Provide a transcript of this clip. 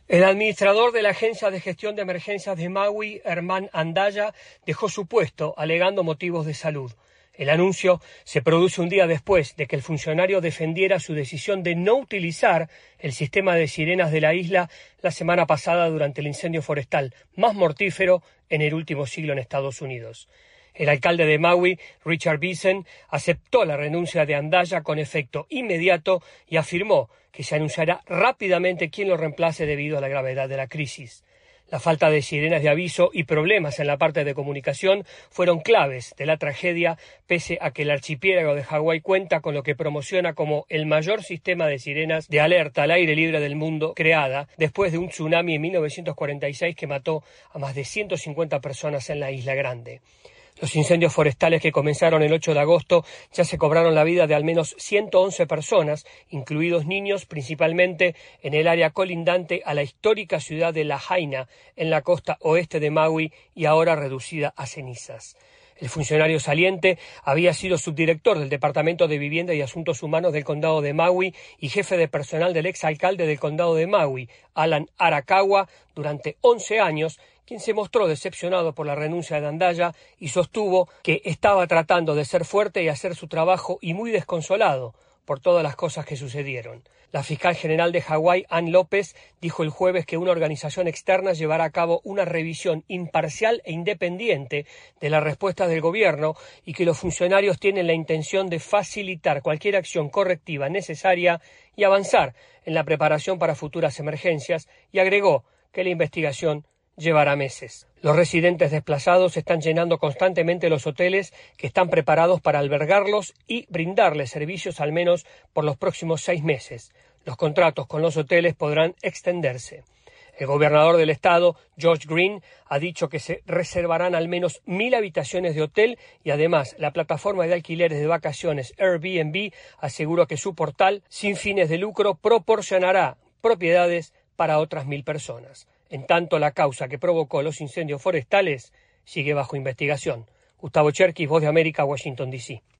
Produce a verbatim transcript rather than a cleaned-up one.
El administrador de la Agencia de Gestión de Emergencias de Maui, Herman Andaya, dejó su puesto alegando motivos de salud. El anuncio se produce un día después de que el funcionario defendiera su decisión de no utilizar el sistema de sirenas de la isla la semana pasada durante el incendio forestal más mortífero en el último siglo en Estados Unidos. El alcalde de Maui, Richard Bisen, aceptó la renuncia de Andaya con efecto inmediato y afirmó que se anunciará rápidamente quién lo reemplace debido a la gravedad de la crisis. La falta de sirenas de aviso y problemas en la parte de comunicación fueron claves de la tragedia, pese a que el archipiélago de Hawái cuenta con lo que promociona como el mayor sistema de sirenas de alerta al aire libre del mundo creada después de un tsunami en mil novecientos cuarenta y seis que mató a más de ciento cincuenta personas en la Isla Grande. Los incendios forestales que comenzaron el ocho de agosto ya se cobraron la vida de al menos ciento once personas, incluidos niños, principalmente en el área colindante a la histórica ciudad de Lahaina, en la costa oeste de Maui y ahora reducida a cenizas. El funcionario saliente había sido subdirector del Departamento de Vivienda y Asuntos Humanos del Condado de Maui y jefe de personal del exalcalde del Condado de Maui, Alan Arakawa, durante once años, quien se mostró decepcionado por la renuncia de Andaya y sostuvo que estaba tratando de ser fuerte y hacer su trabajo y muy desconsolado por todas las cosas que sucedieron. La fiscal general de Hawái, Ann López, dijo el jueves que una organización externa llevará a cabo una revisión imparcial e independiente de las respuestas del gobierno y que los funcionarios tienen la intención de facilitar cualquier acción correctiva necesaria y avanzar en la preparación para futuras emergencias, y agregó que la investigación llevará meses. Los residentes desplazados están llenando constantemente los hoteles que están preparados para albergarlos y brindarles servicios al menos por los próximos seis meses. Los contratos con los hoteles podrán extenderse. El gobernador del estado, George Green, ha dicho que se reservarán al menos mil habitaciones de hotel y además la plataforma de alquileres de vacaciones Airbnb aseguró que su portal sin fines de lucro proporcionará propiedades para otras mil personas. En tanto, la causa que provocó los incendios forestales sigue bajo investigación. Gustavo Cherkis, Voz de América, Washington, D C